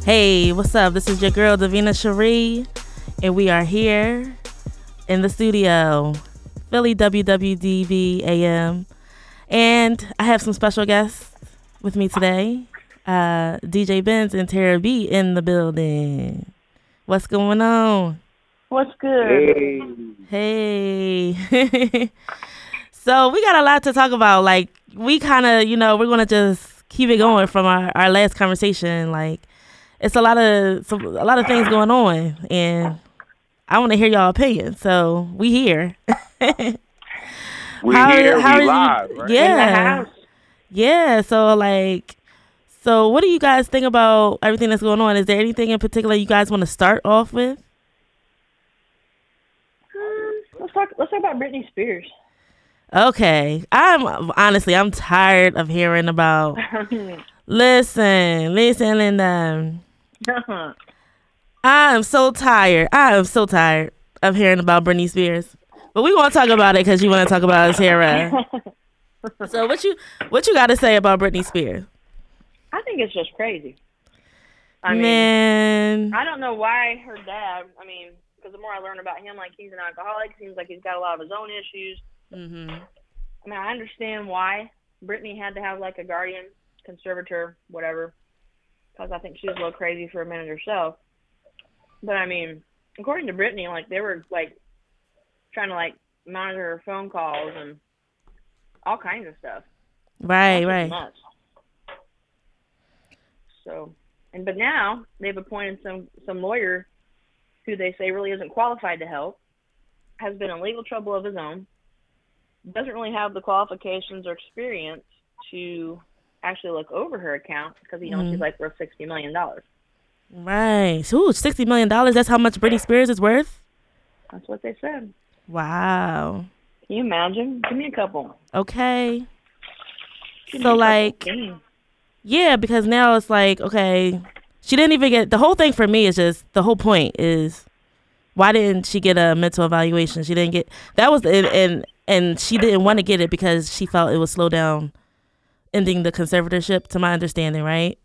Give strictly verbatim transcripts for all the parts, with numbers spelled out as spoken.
Hey, what's up? This is your girl, Davina Cherie, and we are here in the studio, Philly W W D B A M. And I have some special guests with me today. Uh, D J Benz and Tara B in the building. What's going on? What's good? Hey. Hey. So we got a lot to talk about. Like, we kind of, you know, we're going to just keep it going from our, our last conversation. Like, it's a lot of some, a lot of things going on, and I want to hear y'all opinion. So we here. we how, here. How we are live. You, right? yeah. Yeah. So like, so what do you guys think about everything that's going on? Is there anything in particular you guys want to start off with? Um, let's talk. Let's talk about Britney Spears. Okay. I'm honestly, I'm tired of hearing about. listen, listen, and um. I am so tired. I am so tired of hearing about Britney Spears. But we want to talk about it because you want to talk about it, Tara. So what you what you got to say about Britney Spears? I think it's just crazy. I Man. mean, I don't know why her dad. I mean, because the more I learn about him, like he's an alcoholic. Seems like he's got a lot of his own issues. Mm-hmm. I mean, I understand why Britney had to have like a guardian, conservator, whatever. Because I think she was a little crazy for a minute herself. But, I mean, according to Britney, like, they were, like, trying to, like, monitor her phone calls and all kinds of stuff. Right, That's right. Nuts. So, and but now they've appointed some, some lawyer who they say really isn't qualified to help, has been in legal trouble of his own, doesn't really have the qualifications or experience to actually look over her account because he knows mm-hmm. she's like worth sixty million dollars. Right. Ooh, sixty million dollars. That's how much Britney Spears is worth? That's what they said. Wow. Can you imagine? Give me a couple. Okay. Give so like, yeah, because now it's like, okay, she didn't even get, the whole thing for me is just, the whole point is, why didn't she get a mental evaluation? She didn't get, that was, and, and, and she didn't want to get it because she felt it would slow down ending the conservatorship, to my understanding, right?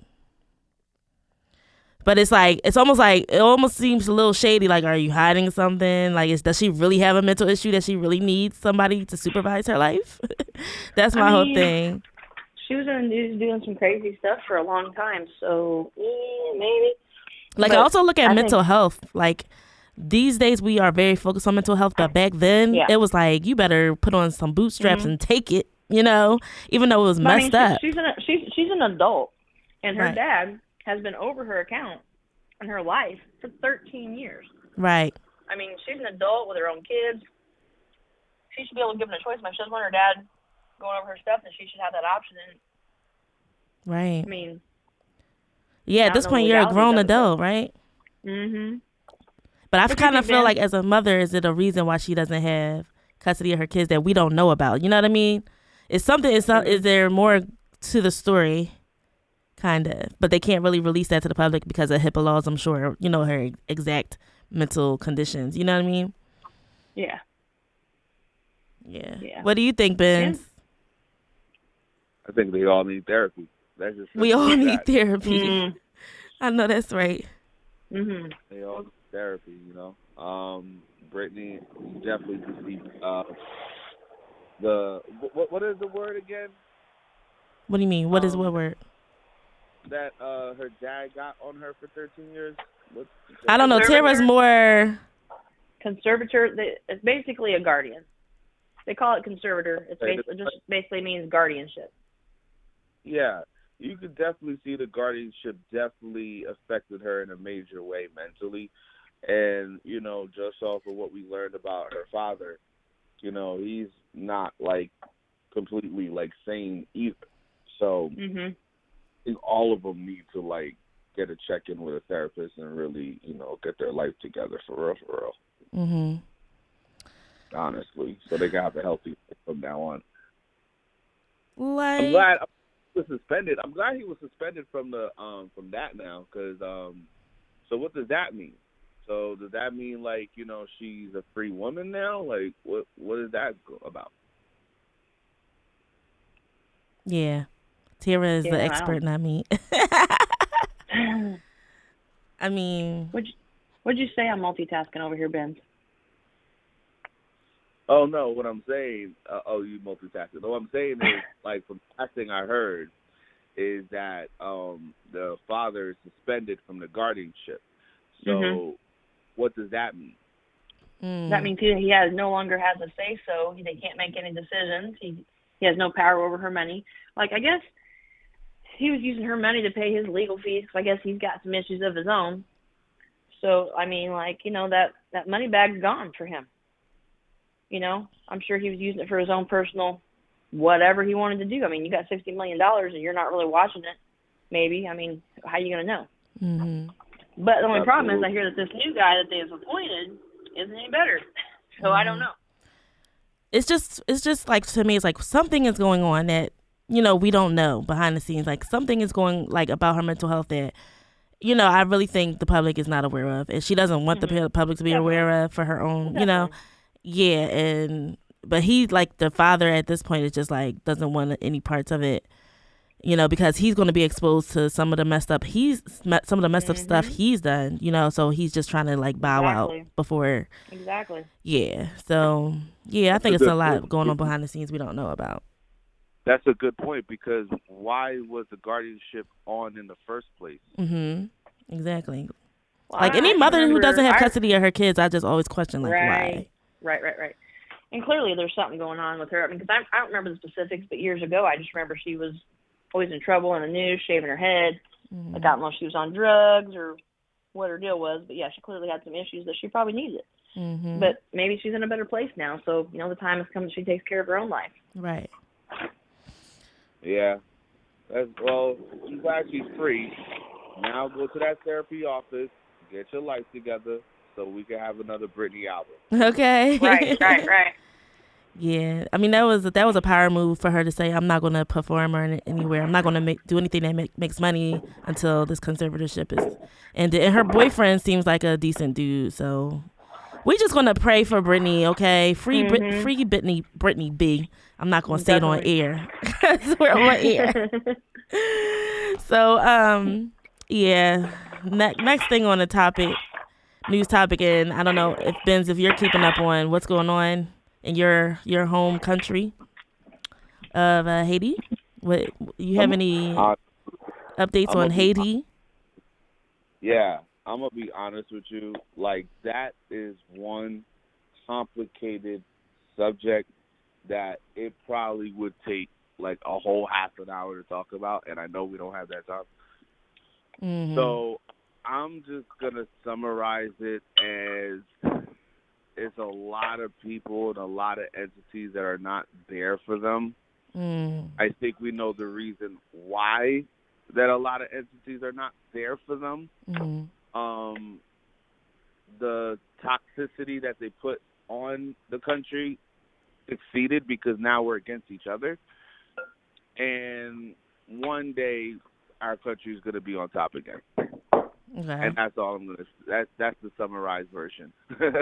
But it's like, it's almost like, it almost seems a little shady. Like, are you hiding something? Like, is, does she really have a mental issue that she really needs somebody to supervise her life? That's my I mean, whole thing. She was doing some crazy stuff for a long time, so yeah, maybe. Like, but I also look at I mental think, health. Like, these days we are very focused on mental health, but back then yeah. it was like, you better put on some bootstraps mm-hmm. and take it. You know, even though it was but messed I mean, up. She's an, she's, she's an adult, and her right. dad has been over her account in her life for thirteen years. Right. I mean, she's an adult with her own kids. She should be able to give them a choice. If she doesn't want her dad going over her stuff, then she should have that option. And, right. I mean, yeah, at this point, you're a grown adult, right? Mm-hmm. But I what kind of feel Ben? like as a mother, is it a reason why she doesn't have custody of her kids that we don't know about? You know what I mean? It's something, it's not, is there more to the story? Kind of. But they can't really release that to the public because of HIPAA laws, I'm sure. You know, her exact mental conditions. You know what I mean? Yeah. Yeah. yeah. What do you think, Ben? Yeah. I think they all need therapy. That's just we all need that. therapy. Mm. I know that's right. Mm-hmm. They all need therapy, you know. Um, Britney, definitely see uh, the, what, what is the word again? What do you mean? What um, is what word? That uh, her dad got on her for thirteen years? What's I don't know. Tara's more... Conservator. It's basically a guardian. They call it conservator. It's basically, it just basically means guardianship. Yeah. You could definitely see the guardianship definitely affected her in a major way mentally. And, you know, just off of what we learned about her father, you know, he's not, like, completely, like, sane either. So... Mm-hmm. I think all of them need to, like, get a check-in with a therapist and really, you know, get their life together for real, for real. Mm-hmm. Honestly. So they can have a healthy life from now on. Like... I'm glad he was suspended. I'm glad he was suspended from the um from that now, because, um, so what does that mean? So does that mean, like, you know, she's a free woman now? Like, what what is that about? Yeah. Tara is yeah, the expert, not me. I mean, What'd you, what'd you say? I'm multitasking over here, Ben. Oh no, what I'm saying, uh, oh you multitasking. What I'm saying is, like, from the last thing I heard, is that um, the father is suspended from the guardianship. So, mm-hmm. what does that mean? mm. That means he, he has no longer has a say so. They can't make any decisions. He he has no power over her money. Like, I guess he was using her money to pay his legal fees because I guess he's got some issues of his own. So, I mean, like, you know, that, that money bag's gone for him. You know, I'm sure he was using it for his own personal whatever he wanted to do. I mean, you got sixty million dollars and you're not really watching it, maybe. I mean, how are you going to know? Mm-hmm. But the only Absolutely. problem is I hear that this new guy that they've appointed isn't any better. So mm-hmm. I don't know. It's just, it's just like, to me, it's like something is going on that, you know, we don't know behind the scenes. Like, something is going, like, about her mental health that, you know, I really think the public is not aware of. And she doesn't want mm-hmm. the public to be Definitely. aware of for her own, Definitely. you know. Yeah, and but he, like, the father at this point is just like doesn't want any parts of it, you know, because he's going to be exposed to some of the messed up he's some of the messed mm-hmm. up stuff he's done, you know, so he's just trying to like bow exactly. out before. Exactly. Yeah. So yeah, I think it's a lot going on behind the scenes we don't know about. That's a good point, because why was the guardianship on in the first place? Mm-hmm. Exactly. Well, like I, any I mother remember, who doesn't have I, custody of her kids, I just always question like right. why. Right, right, right. And clearly there's something going on with her. I mean, because I, I don't remember the specifics, but years ago I just remember she was always in trouble in the news, shaving her head. Mm-hmm. Like, I don't know if she was on drugs or what her deal was, but yeah, she clearly had some issues that she probably needed. Mm-hmm. But maybe she's in a better place now, so, you know, the time has come that she takes care of her own life. Right. Yeah. That's, well, she's glad she's free. Now go to that therapy office, get your life together, so we can have another Britney album. Okay. Right, right, right. Yeah, I mean that was that was a power move for her to say, I'm not going to perform or anywhere. I'm not going to make do anything that make, makes money until this conservatorship is ended. And her boyfriend seems like a decent dude, so we just going to pray for Britney, okay? Free mm-hmm. Brit, free Britney, Britney B. I'm not going to say it on air because we're on air. So, um, yeah. Ne- next thing on the topic. News topic, and I don't know if Benz, if you're keeping up on what's going on in your your home country of uh, Haiti. What you have any uh, updates on Haiti? Be, yeah, I'm gonna be honest with you. Like, that is one complicated subject that it probably would take like a whole half an hour to talk about, and I know we don't have that time. Mm-hmm. So I'm just going to summarize it as it's a lot of people and a lot of entities that are not there for them. Mm. I think we know the reason why that a lot of entities are not there for them. Mm. Um, the toxicity that they put on the country succeeded because now we're against each other. And one day our country is going to be on top again. Okay. And that's all I'm gonna. That that's the summarized version.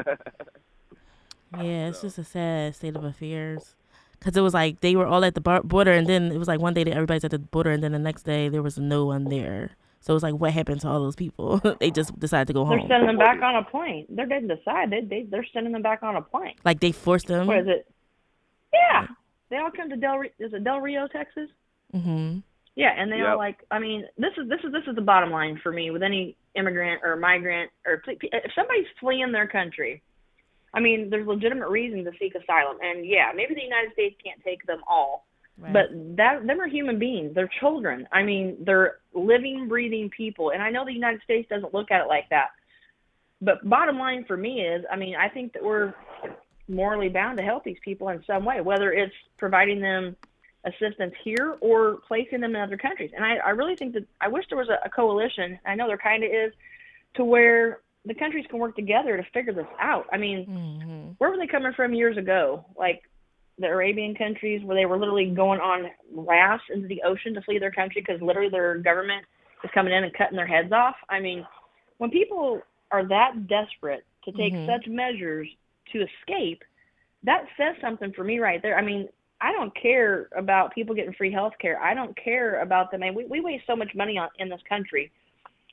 Yeah, it's so. just a sad state of affairs. Cause it was like they were all at the bar- border, and then it was like one day that everybody's at the border, and then the next day there was no one there. So it was like, what happened to all those people? They just decided to go they're home. They're sending them back on a plane. They didn't decide. They they they're sending them back on a plane. Like they forced them. What is it? Yeah, yeah. They all come to Del. Is it Del Rio, Texas? Mm-hmm. Yeah, and they yep. all like. I mean, this is this is this is the bottom line for me with any immigrant or migrant or if somebody's fleeing their country. I mean, there's legitimate reason to seek asylum, and yeah, maybe the United States can't take them all, right. But that them are human beings. They're children. I mean, they're living, breathing people, and I know the United States doesn't look at it like that. But bottom line for me is, I mean, I think that we're morally bound to help these people in some way, whether it's providing them assistance here or placing them in other countries. And I, I really think that I wish there was a, a coalition. I know there kind of is, to where the countries can work together to figure this out. I mean, mm-hmm. where were they coming from years ago? Like the Arabian countries where they were literally going on rafts into the ocean to flee their country because literally their government is coming in and cutting their heads off. I mean, when people are that desperate to take mm-hmm. such measures to escape, that says something for me right there. I mean, I don't care about people getting free health care. I don't care about them. I mean, we, we waste so much money on in this country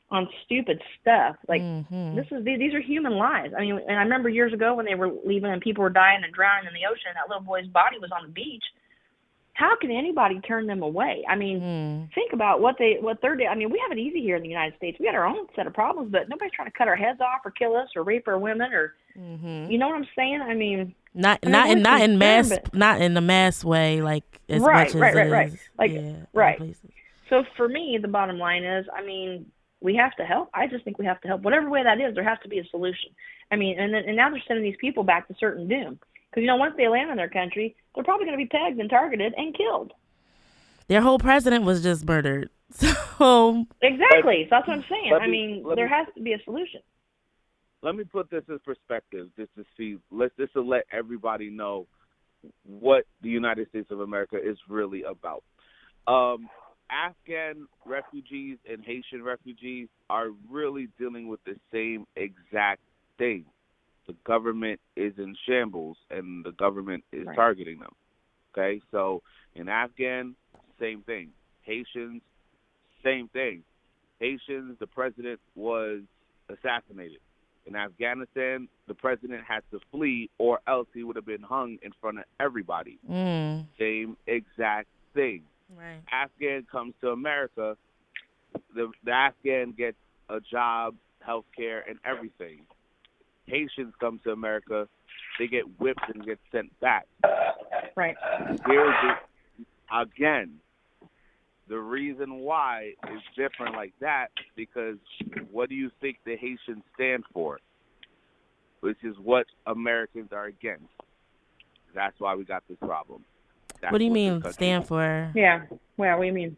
on stupid stuff. Like, mm-hmm. this is these are human lives. I mean, and I remember years ago when they were leaving and people were dying and drowning in the ocean, and that little boy's body was on the beach. How can anybody turn them away? I mean, mm. think about what they what they're doing. I mean, we have it easy here in the United States. We got our own set of problems, but nobody's trying to cut our heads off or kill us or rape our women or, mm-hmm. you know what I'm saying? I mean, not I mean, not in not in mass but, not in the mass way, like as right, much as right, it right, right, is, like yeah, right. places. So for me, the bottom line is, I mean, we have to help. I just think we have to help. Whatever way that is, there has to be a solution. I mean, and then, and now they're sending these people back to certain doom. Because, you know, once they land in their country, they're probably going to be pegged and targeted and killed. Their whole president was just murdered. So exactly. So that's what I'm saying. Me, I mean, there me, has to be a solution. Let me put this in perspective, just to see, let's just to let everybody know what the United States of America is really about. Um, Afghan refugees and Haitian refugees are really dealing with the same exact thing. The government is in shambles, and the government is right. targeting them. Okay, so in Afghan, same thing. Haitians, same thing. Haitians, the president was assassinated. In Afghanistan, the president had to flee, or else he would have been hung in front of everybody. Mm. Same exact thing. Right. Afghan comes to America, the, the Afghan gets a job, health care, and everything. Haitians come to America, they get whipped and get sent back. Right. Here's the, again, the reason why is different like that, because what do you think the Haitians stand for? Which is what Americans are against. That's why we got this problem. That's what do you what mean stand for? Yeah. Well, what do you mean?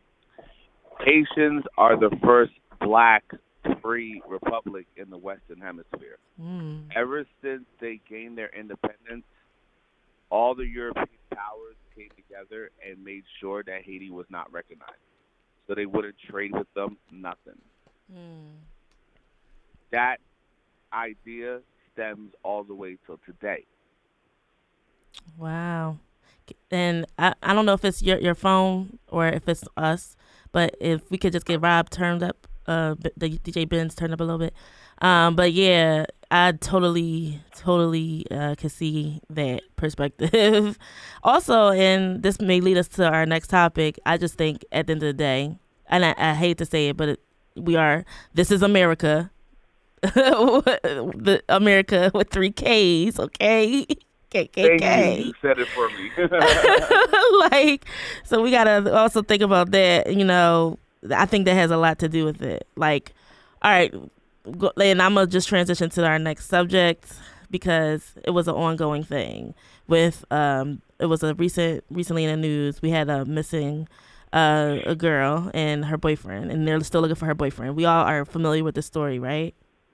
Haitians are the first black free republic in the Western Hemisphere. Mm. Ever since they gained their independence, all the European powers came together and made sure that Haiti was not recognized. So they wouldn't trade with them, nothing. Mm. That idea stems all the way till today. Wow. And I, I don't know if it's your, your phone or if it's us, but if we could just get Rob turned up, uh, the D J Benz turned up a little bit. Um, but yeah, I totally, totally uh, can see that perspective. Also, and this may lead us to our next topic, I just think at the end of the day, and I, I hate to say it, but it, we are, this is America. the America with three Ks, okay? K K K. You said it for me. Like, so we gotta also think about that. You know, I think that has a lot to do with it. Like, all right, go, and I'm gonna just transition to our next subject because it was an ongoing thing. With um, it was a recent, recently in the news. We had a missing, uh, a girl and her boyfriend, and they're still looking for her boyfriend. We all are familiar with the story, right?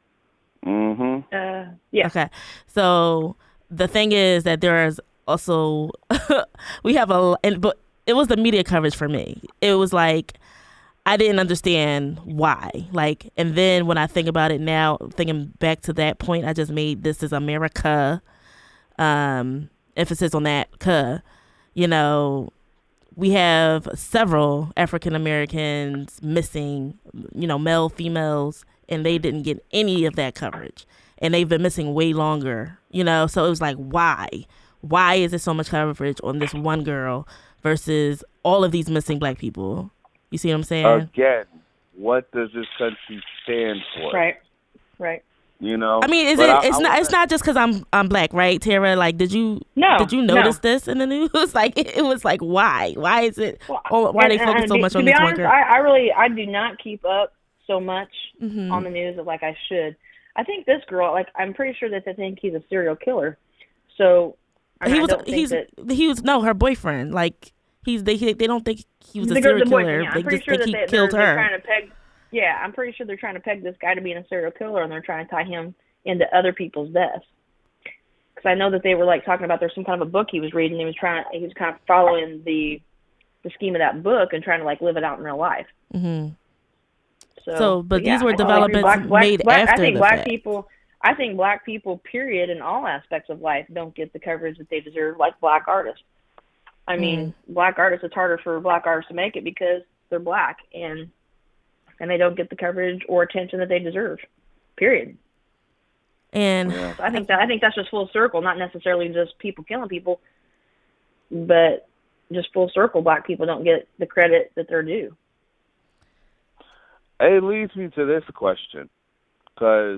Mm-hmm. Uh, yeah. Okay, so. The thing is that there is also we have a and but it was the media coverage for me. It was like I didn't understand why. Like, and then when I think about it now, thinking back to that point I just made, this is America, um, emphasis on that. Cuh, you know, we have several African Americans missing, you know, male, females, and they didn't get any of that coverage. And they've been missing way longer, you know? So it was like, why? Why is there so much coverage on this one girl versus all of these missing black people? You see what I'm saying? Again, what does this country stand for? Right, right. You know? I mean, is but it? I, it's I not. wanna... It's not just because I'm I'm black, right, Tara? Like, did you no, did you notice no. this in the news? Like, it, it was like, why? Why is it? Well, oh, why and, are they focused and, so and much to on be this honest, one girl? I, I really, I do not keep up so much mm-hmm. on the news like I should. I think this girl, like, I'm pretty sure that they think he's a serial killer. So I mean, he was. I don't think he's. that, he was no her boyfriend. Like he's. They. They don't think he was a the, serial the killer. boyfriend, yeah. They I'm pretty just sure think that he they, killed they're, they're her. trying to peg. Yeah, I'm pretty sure they're trying to peg this guy to being a serial killer, and they're trying to tie him into other people's deaths. Because I know that they were like talking about there's some kind of a book he was reading. He was trying. He was kind of following the the scheme of that book and trying to like live it out in real life. Mm-hmm. So, so, but, but yeah, these were I developments black, black, made black, after I think the black fact. people. I think black people, period, in all aspects of life, don't get the coverage that they deserve, like black artists. I mean, mm. black artists, it's harder for black artists to make it because they're black. And and they don't get the coverage or attention that they deserve. Period. And so I think that I think that's just full circle, not necessarily just people killing people, but just full circle. Black people don't get the credit that they're due. It leads me to this question, because,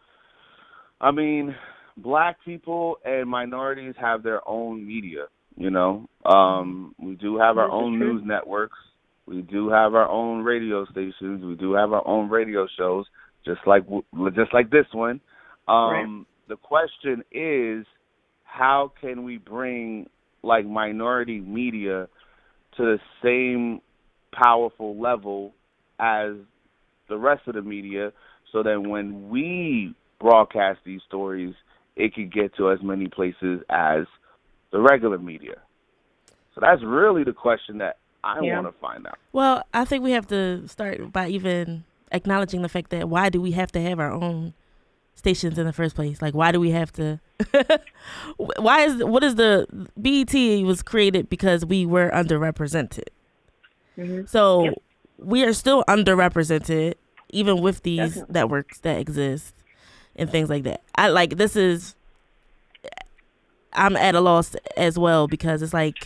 I mean, black people and minorities have their own media, you know. Um, we do have our own news networks. We do have our own radio stations. We do have our own radio shows, just like just like this one. Um, right. The question is, how can we bring, like, minority media to the same powerful level as the rest of the media, so that when we broadcast these stories, it can get to as many places as the regular media? So that's really the question that I yeah. want to find out. Well, I think we have to start by even acknowledging the fact that why do we have to have our own stations in the first place? Like, why do we have to? Why is what is the B E T was created because we were underrepresented. Mm-hmm. So yep. we are still underrepresented, even with these Definitely. networks that exist and things like that. I like this is. I'm at a loss as well, because it's like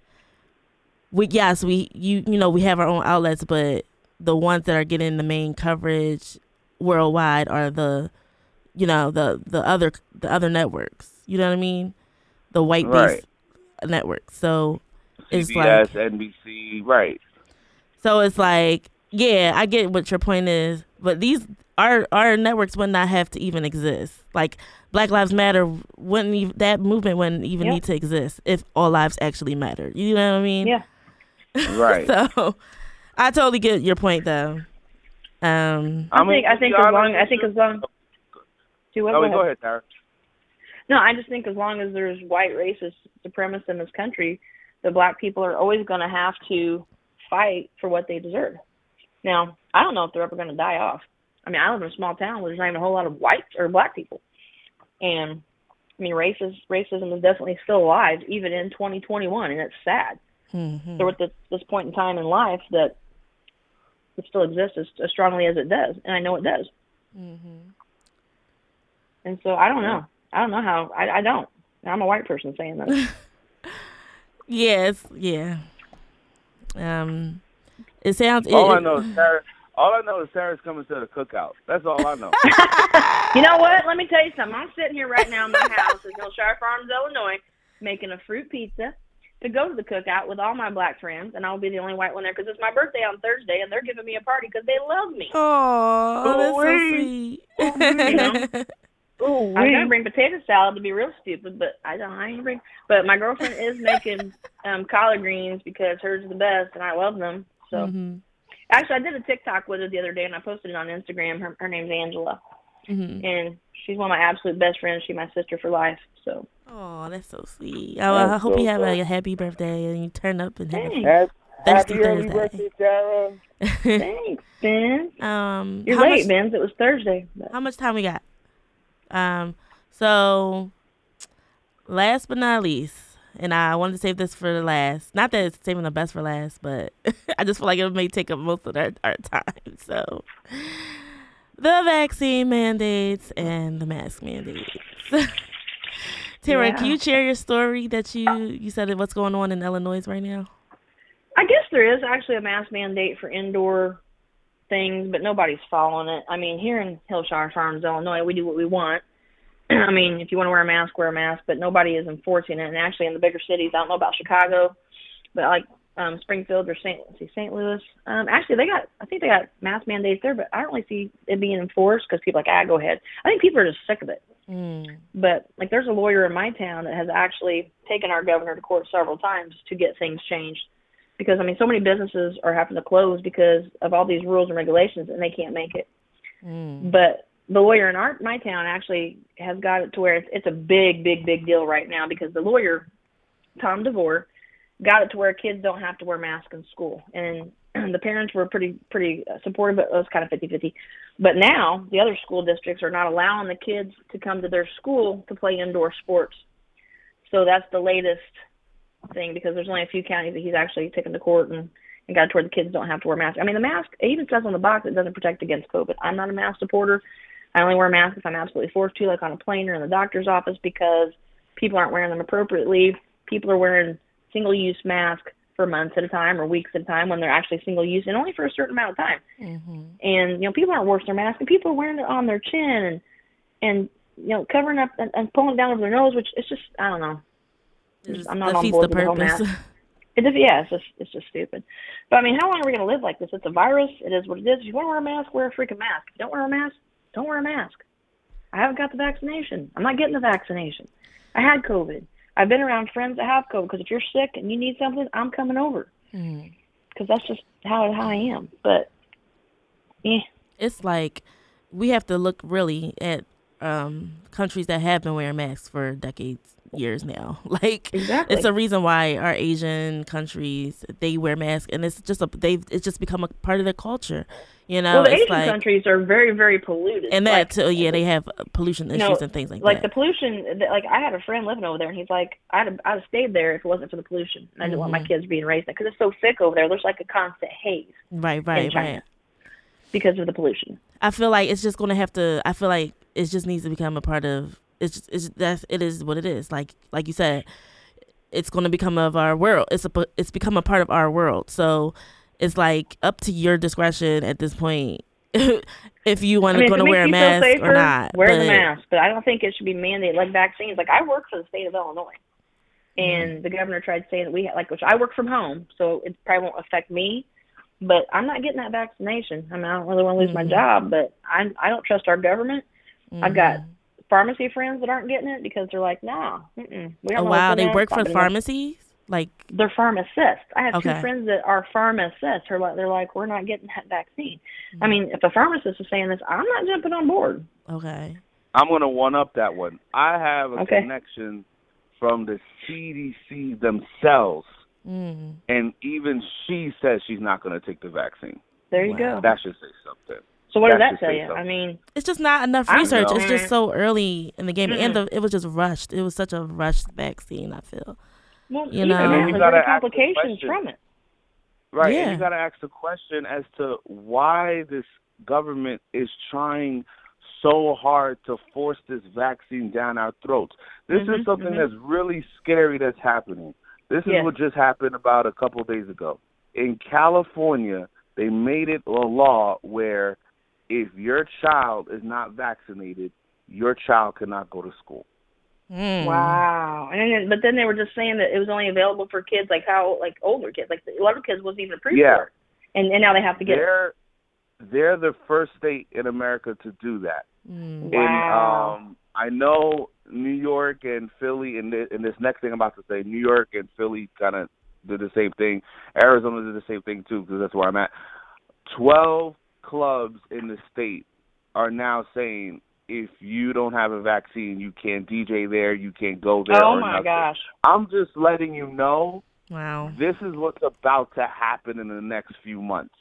we yes we you you know we have our own outlets, but the ones that are getting the main coverage worldwide are the you know the the other the other networks. You know what I mean? The white based right. networks. So it's C B S, like N B C, right? So it's like, yeah, I get what your point is, but these our our networks would not have to even exist. Like Black Lives Matter wouldn't even, that movement wouldn't even yep. need to exist if all lives actually mattered. You know what I mean? Yeah. Right. So I totally get your point, though. Um, I think I think as long I think as long. Do what? Oh, go ahead, Tara. No, I just think as long as there's white racist supremacists in this country, the black people are always going to have to fight for what they deserve. Now, I don't know if they're ever going to die off. I mean, I live in a small town where there's not even a whole lot of white or black people. And, I mean, racist, racism is definitely still alive, even in twenty twenty-one, and it's sad. Mm-hmm. So we're at this, this point in time in life that it still exists as, as strongly as it does, and I know it does. Mm-hmm. And so I don't know. I don't know how. I, I don't. I'm a white person saying that. Yes, yeah. Um, it sounds. All it, I know is Sarah. All I know is Sarah's coming to the cookout. That's all I know. You know what? Let me tell you something. I'm sitting here right now in my house in Hillshire Farms, Illinois, making a fruit pizza to go to the cookout with all my black friends, and I'll be the only white one there because it's my birthday on Thursday, and they're giving me a party because they love me. Oh, that's so sweet. You know? Ooh, I was gonna bring potato salad to be real stupid, but I don't. I ain't bring. But my girlfriend is making um, collard greens because hers are the best, and I love them. So, mm-hmm. Actually, I did a TikTok with her the other day, and I posted it on Instagram. Her, her name's Angela, mm-hmm. and she's one of my absolute best friends. She's my sister for life. So. Oh, that's so sweet. I, I hope so you have a, a happy birthday and you turn up and have Thanks. a Happy Thursday. early birthday, Sarah. Thanks, Ben. Um, You're late, Ben. It was Thursday. But. How much time we got? Um, so last but not least, and I wanted to save this for the last, not that it's saving the best for last, but I just feel like it may take up most of our, our time. So the vaccine mandates and the mask mandates. Tara, yeah. Can you share your story that you, you said what's going on in Illinois right now? I guess there is actually a mask mandate for indoor things, but nobody's following it. I mean, here in Hillshire Farms, Illinois, we do what we want. I mean, if you want to wear a mask, wear a mask, but nobody is enforcing it. And actually, in the bigger cities, I don't know about Chicago, but like um, Springfield or Saint see Saint Louis, um, actually they got, I think they got mask mandates there, but I don't really see it being enforced because people are like, ah, go ahead. I think people are just sick of it. Mm. But like, there's a lawyer in my town that has actually taken our governor to court several times to get things changed. Because, I mean, so many businesses are having to close because of all these rules and regulations, and they can't make it. Mm. But the lawyer in our my town actually has got it to where it's, it's a big, big, big deal right now because the lawyer, Tom DeVore, got it to where kids don't have to wear masks in school. And, and the parents were pretty pretty supportive, but it was kind of fifty-fifty. But now the other school districts are not allowing the kids to come to their school to play indoor sports. So that's the latest thing because there's only a few counties that he's actually taken to court and, and got it to where the kids don't have to wear masks. I mean, the mask, it even says on the box it doesn't protect against COVID. I'm not a mask supporter. I only wear a mask if I'm absolutely forced to, like on a plane or in the doctor's office, because people aren't wearing them appropriately. People are wearing single-use masks for months at a time or weeks at a time when they're actually single-use and only for a certain amount of time. Mm-hmm. And, you know, people aren't wearing their masks, and people are wearing it on their chin and, and you know, covering up and, and pulling it down over their nose, which it's just, I don't know. Just I'm not on board with the whole mask. It just, yeah, it's just, it's just stupid. But, I mean, how long are we going to live like this? It's a virus. It is what it is. If you want to wear a mask, wear a freaking mask. If you don't wear a mask, don't wear a mask. I haven't got the vaccination. I'm not getting the vaccination. I had COVID. I've been around friends that have COVID, because if you're sick and you need something, I'm coming over. Because mm-hmm. that's just how, how I am. But, yeah. It's like we have to look really at um, countries that have been wearing masks for decades, years now. Like, exactly. It's a reason why our Asian countries, they wear masks, and it's just a they've it's just become a part of their culture. You know, well, the it's Asian like, countries are very, very polluted. And that, like, too, yeah, they have pollution issues know, and things like, like that. Like the pollution, like I had a friend living over there, and he's like, I'd have, I'd have stayed there if it wasn't for the pollution. I didn't mm-hmm. want my kids being raised there, because it's so thick over there. There's like a constant haze. Right, right, in China right. Because of the pollution. I feel like it's just going to have to, I feel like it just needs to become a part of, it's just, it's, that's, it is what it is. Like, like you said, it's going to become of our world. It's a, it's become a part of our world. So it's like up to your discretion at this point. If you want I mean, to go to wear a mask safer, or not. Wear but, the mask. But I don't think it should be mandated like vaccines. Like, I work for the state of Illinois. And mm-hmm. the governor tried saying that we had, like, which I work from home, so it probably won't affect me. But I'm not getting that vaccination. I mean, I don't really want to lose mm-hmm. my job, but I I don't trust our government. Mm-hmm. I've got pharmacy friends that aren't getting it because they're like, nah, mm-mm, we don't oh, know wow, they in. work for pharmacies? Like, they're pharmacists. I have okay. two friends that are pharmacists. They're like, they're like, we're not getting that vaccine. Mm-hmm. I mean, if a pharmacist is saying this, I'm not jumping on board. Okay. I'm going to one up that one. I have a okay. connection from the C D C themselves, mm. and even she says she's not going to take the vaccine. There you wow. go. That should say something. So what that does that tell you? Something. I mean, it's just not enough research. It's just so early in the game, mm-hmm. and the, it was just rushed. It was such a rushed vaccine, I feel. Well, you know, and then you there's gotta complications from it. Right, yeah. and you got to ask the question as to why this government is trying so hard to force this vaccine down our throats. This mm-hmm, is something mm-hmm. that's really scary that's happening. This is yes. what just happened about a couple of days ago. In California, they made it a law where if your child is not vaccinated, your child cannot go to school. Mm. Wow. And then, but then they were just saying that it was only available for kids like how like older kids, like a lot of kids wasn't even approved yeah. for it. And and now they have to get they're, it. They're the first state in America to do that. Mm. Wow. And um, I know New York and Philly, and this, and this next thing I'm about to say, New York and Philly kind of did the same thing. Arizona did the same thing too, because that's where I'm at. Twelve clubs in the state are now saying, if you don't have a vaccine, you can't D J there, you can't go there. Oh, or my nothing. gosh. I'm just letting you know, wow, this is what's about to happen in the next few months.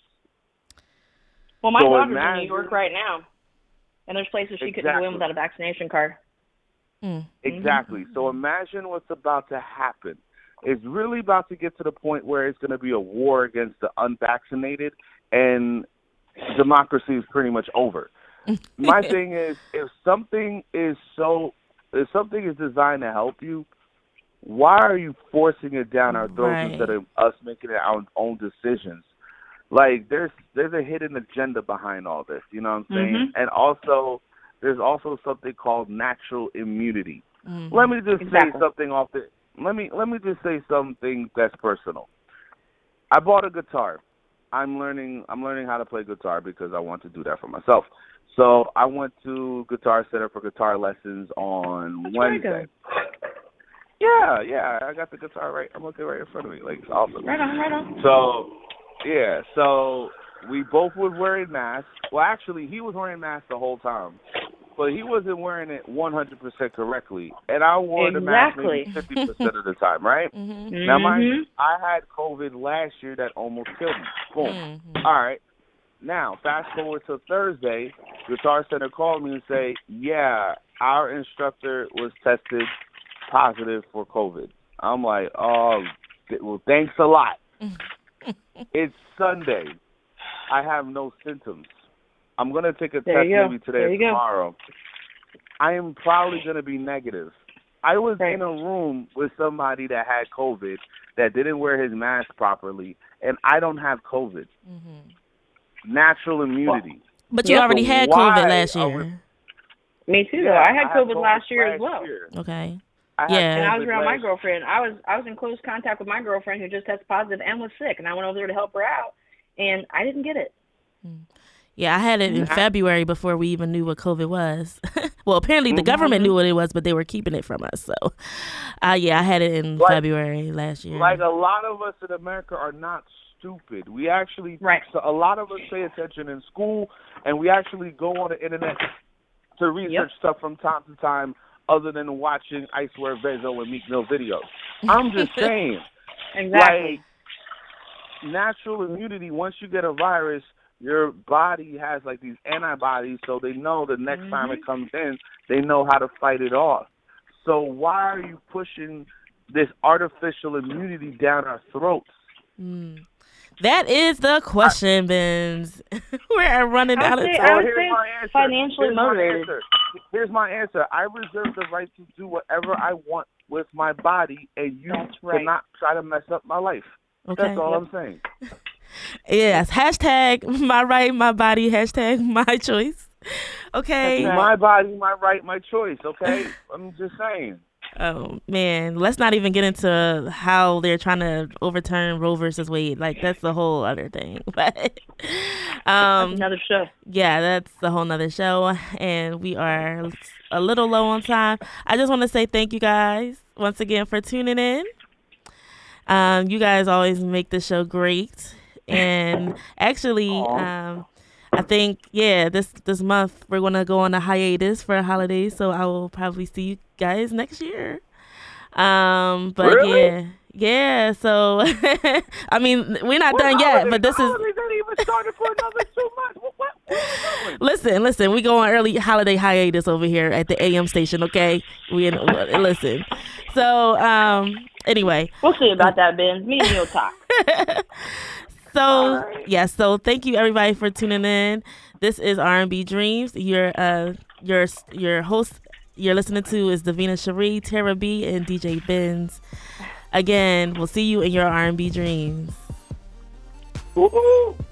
Well, my so daughter's imagine, in New York right now, and there's places she exactly. couldn't go in without a vaccination card. Mm. Exactly. Mm-hmm. So imagine what's about to happen. It's really about to get to the point where it's going to be a war against the unvaccinated, and democracy is pretty much over. My thing is, if something is so, if something is designed to help you, why are you forcing it down our throats right. instead of us making our own decisions? Like, there's there's a hidden agenda behind all this, you know what I'm saying? Mm-hmm. And also, there's also something called natural immunity. Mm-hmm. Let me just exactly. say something off the. Let me let me just say something that's personal. I bought a guitar. I'm learning. I'm learning how to play guitar because I want to do that for myself. So I went to Guitar Center for guitar lessons on That's Wednesday. Yeah, yeah, I got the guitar right. I'm looking right in front of me. Like, it's awesome. Right on, right on. So, yeah, so we both were wearing masks. Well, actually, he was wearing masks the whole time, but he wasn't wearing it one hundred percent correctly. And I wore exactly. the mask maybe fifty percent of the time, right? Mm-hmm. Now, mind mm-hmm. you, I had COVID last year that almost killed me. Boom. Mm-hmm. All right. Now, fast forward to Thursday, Guitar Center called me and say, yeah, our instructor was tested positive for COVID. I'm like, oh, well, thanks a lot. It's Sunday. I have no symptoms. I'm going to take a There test you go. maybe today There or you go. tomorrow. I am probably going to be negative. I was Right. in a room with somebody that had COVID that didn't wear his mask properly, and I don't have COVID. Mm-hmm. Natural immunity. But you Yeah. already had Why COVID last are year. Me too, Yeah, though. I had I COVID last year as last well. year. Okay. I had Yeah. And I was COVID around my last- girlfriend. I was I was in close contact with my girlfriend who just tested positive and was sick, and I went over there to help her out, and I didn't get it. Yeah, I had it in Nah. February before we even knew what COVID was. Well, apparently the Mhm. government knew what it was, but they were keeping it from us. So, uh, yeah, I had it in Like- February last year. Like a lot of us in America are not stupid. We actually, Right. so a lot of us pay attention in school, and we actually go on the internet to research Yep. stuff from time to time, other than watching I Swear Vezo and Meek Mill videos. I'm just saying, Exactly. like natural immunity. Once you get a virus, your body has like these antibodies, so they know the next Mm-hmm. time it comes in, they know how to fight it off. So why are you pushing this artificial immunity down our throats? Mm. That is the question, Benz. We're running I out of would say- time. I would here's say my answer. financially Here's my motivated. answer. Here's my answer. I reserve the right to do whatever I want with my body, and you That's right. cannot try to mess up my life. Okay. That's all Yep. I'm saying. Yes. Hashtag my right, my body. Hashtag my choice. Okay. That's right. My body, my right, my choice, okay? I'm just saying. Oh man, let's not even get into how they're trying to overturn Roe versus Wade. Like that's a whole other thing. But um, That's another show. yeah, that's a whole nother show, and we are a little low on time. I just want to say thank you guys once again for tuning in. Um, you guys always make the show great, and actually, um, I think yeah, this this month we're gonna go on a hiatus for a holiday, so I will probably see you guys next year. Um, but Really? yeah, yeah. So I mean, we're not done yet, but this the is. holidays ain't even started for another two months. What, what, what are you doing? Listen, listen. We go on early holiday hiatus over here at the A M station. Okay, we in, listen. So um, anyway. We'll see about that, Ben. Me and you'll talk. So yeah, so thank you everybody for tuning in. This is R and B Dreams. Your uh your your host you're listening to is Davina Cherie, Tara B, and D J Benz. Again, we'll see you in your R and B dreams. Ooh, ooh.